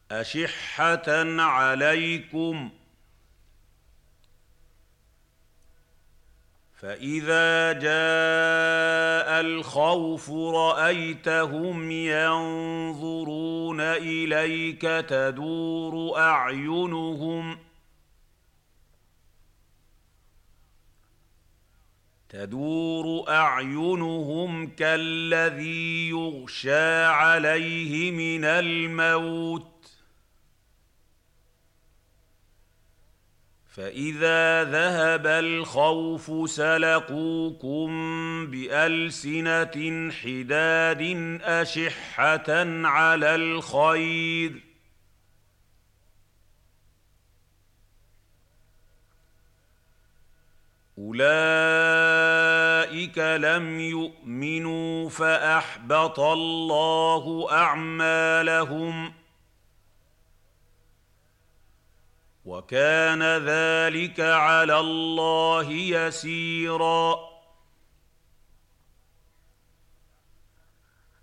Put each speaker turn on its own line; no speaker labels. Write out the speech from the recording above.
أشحة عليكم فإذا جاء الخوف رأيتهم ينظرون إليك تدور أعينهم كالذي يغشى عليه من الموت فإذا ذهب الخوف سلقوكم بألسنة حداد أشحة على الخير أولئك لم يؤمنوا فأحبط الله أعمالهم وكان ذلك على الله يسيرا